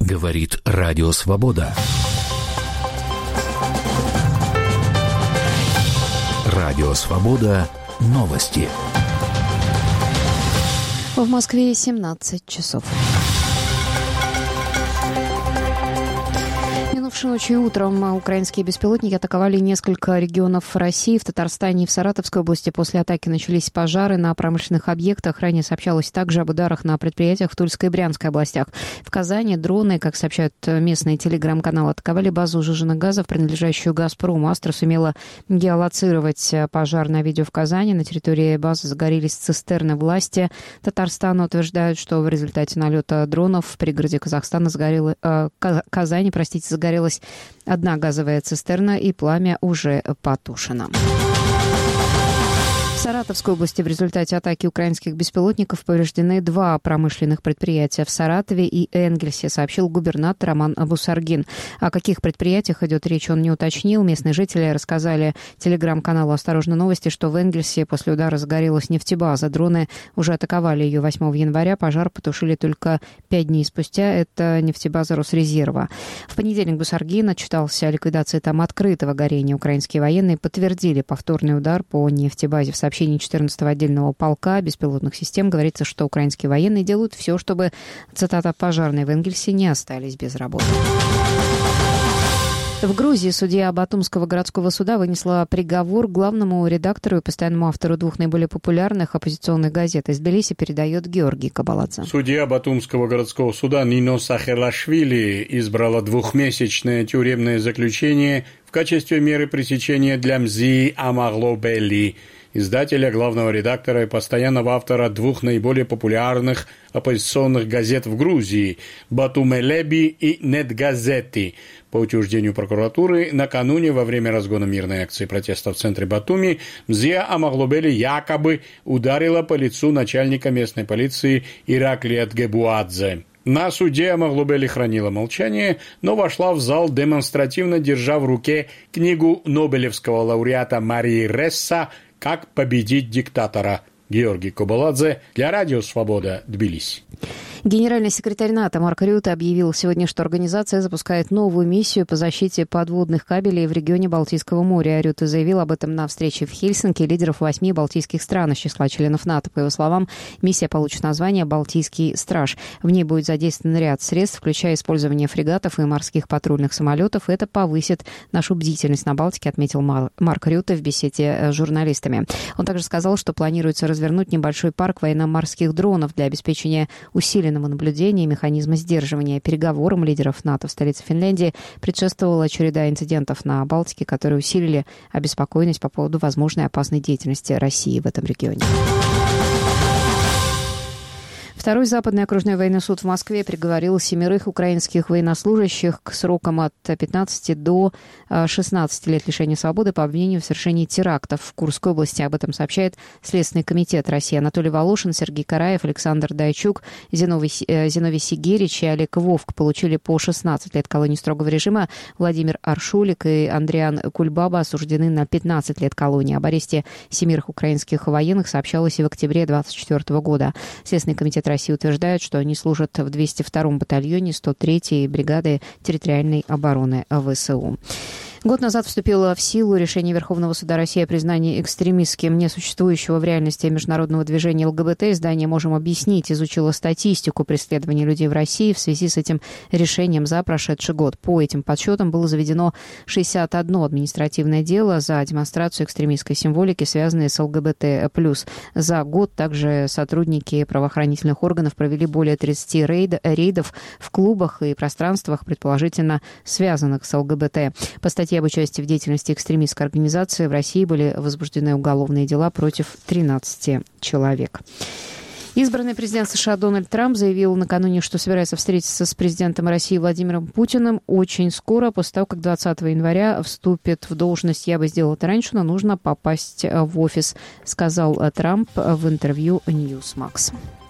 Говорит Радио Свобода. Радио Свобода. Новости. В Москве 17 часов. Минувшей ночью и утром украинские беспилотники атаковали несколько регионов России. В Татарстане и в Саратовской области после атаки начались пожары на промышленных объектах. Ранее сообщалось также об ударах на предприятиях в Тульской и Брянской областях. В Казани дроны, как сообщают местные телеграм-каналы, атаковали базу сжиженных газов, принадлежащую «Газпрому». Астра сумела геолоцировать пожар на видео в Казани. На территории базы загорелись цистерны. Власти Татарстана утверждают, что в результате налета дронов в пригороде Казани загорелась одна газовая цистерна, и пламя уже потушено. В Саратовской области в результате атаки украинских беспилотников повреждены 2 промышленных предприятия в Саратове и Энгельсе, сообщил губернатор Роман Бусаргин. О каких предприятиях идет речь, он не уточнил. Местные жители рассказали телеграм-каналу «Осторожно новости», что в Энгельсе после удара загорелась нефтебаза. Дроны уже атаковали ее 8 января. Пожар потушили только 5 дней спустя. Это нефтебаза Росрезерва. В понедельник Бусаргин отчитался о ликвидации там открытого горения. Украинские военные подтвердили повторный удар по нефтебазе. В сообщении 14-го отдельного полка беспилотных систем говорится, что украинские военные делают все, чтобы, цитата, «пожарные в Энгельсе не остались без работы». В Грузии судья Батумского городского суда вынесла приговор главному редактору и постоянному автору 2 наиболее популярных оппозиционных газет. Из Тбилиси передает Георгий Кабаладзе. Судья Батумского городского суда Нино Сахелашвили избрала 2-месячное тюремное заключение в качестве меры пресечения для Мзии Амаглобели, издателя, главного редактора и постоянного автора 2 наиболее популярных оппозиционных газет в Грузии – «Батумелеби» и «Нетгазети». По утверждению прокуратуры, накануне во время разгона мирной акции протеста в центре Батуми Мзия Амаглобели якобы ударила по лицу начальника местной полиции Ираклия Тгебуадзе. На суде Амаглобели хранила молчание, но вошла в зал, демонстративно держа в руке книгу нобелевского лауреата Марии Ресса «Как победить диктатора». Георгий Кабаладзе для Радио Свобода, Тбилиси. Генеральный секретарь НАТО Марк Рютте объявил сегодня, что организация запускает новую миссию по защите подводных кабелей в регионе Балтийского моря. Рютте заявил об этом на встрече в Хельсинки лидеров 8 балтийских стран из числа членов НАТО. По его словам, миссия получит название «Балтийский страж». В ней будет задействован ряд средств, включая использование фрегатов и морских патрульных самолетов. Это повысит нашу бдительность на Балтике, отметил Марк Рютте в беседе с журналистами. Он также сказал, что планируется развернуть небольшой парк военно-морских дронов для обеспечения усиленного наблюдения и механизма сдерживания. Переговорам лидеров НАТО в столице Финляндии предшествовала череда инцидентов на Балтике, которые усилили обеспокоенность по поводу возможной опасной деятельности России в этом регионе. Второй Западный окружной военный суд в Москве приговорил 7 украинских военнослужащих к срокам от 15 до 16 лет лишения свободы по обвинению в совершении терактов в Курской области. Об этом сообщает Следственный комитет России. Анатолий Волошин, Сергей Караев, Александр Дайчук, Зиновий Сигерич и Олег Вовк получили по 16 лет колонии строгого режима. Владимир Аршулик и Андриан Кульбаба осуждены на 15 лет колонии. Об аресте 7 украинских военных сообщалось и в октябре 2024 года. Следственный комитет России утверждает, что они служат в 202-м батальоне 103-й бригады территориальной обороны ВСУ. Год назад вступило в силу решение Верховного суда России о признании экстремистским несуществующего в реальности международного движения ЛГБТ. Издание «Можем объяснить» изучило статистику преследования людей в России в связи с этим решением за прошедший год. По этим подсчетам было заведено 61 административное дело за демонстрацию экстремистской символики, связанной с ЛГБТ+. За год также сотрудники правоохранительных органов провели более 30 рейдов в клубах и пространствах, предположительно связанных с ЛГБТ. По статье об участии в деятельности экстремистской организации в России были возбуждены уголовные дела против 13 человек. Избранный президент США Дональд Трамп заявил накануне, что собирается встретиться с президентом России Владимиром Путиным очень скоро, после того, как 20 января вступит в должность. «Я бы сделал это раньше, но нужно попасть в офис», сказал Трамп в интервью Newsmax.